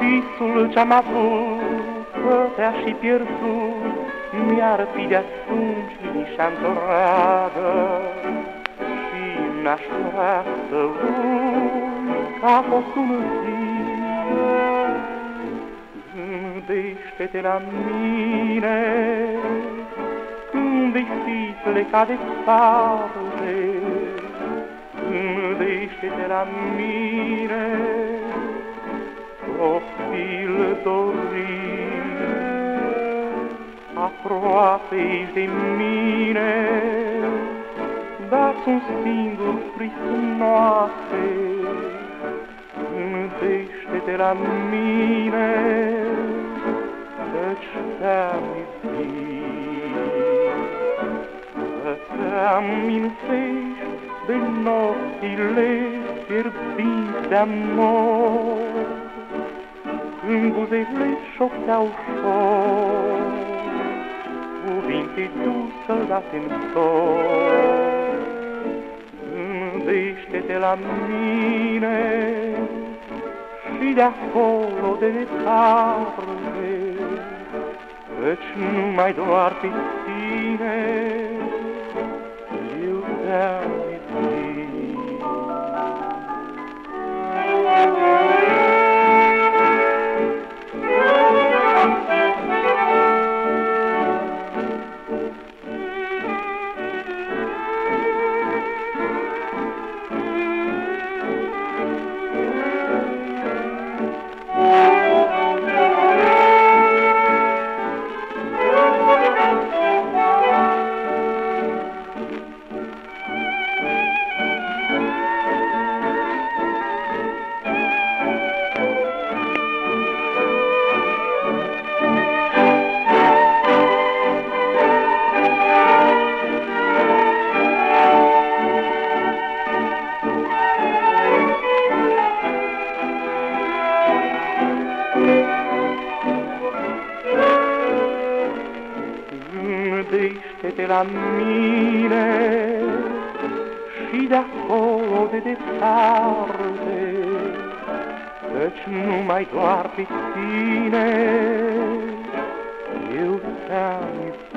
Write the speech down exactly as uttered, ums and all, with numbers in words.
Visul ce-am avut, pătea și pierdut, mi-ar fi de atunci liniștea întreagă. Și n-aș vrea să uit că a fost un zi. Gândește-te la mine când vei fi plecat departe. Gândește-te la mine, copil dorit, aproape de mine, dar sunt singur trist noapte. Gândește-te la mine, căci te-am iubit, să-ți amintești de nopțile fierbinți de-amor, când buzele șopteau ușor cuvinte dulce date în zor. Gândește-te la mine și de acolo de departe, căci numai doar pe tine eu te-am iubit. Gândește-te la mine și de acolo de departe, căci numai doar pe tine eu te-am iubit.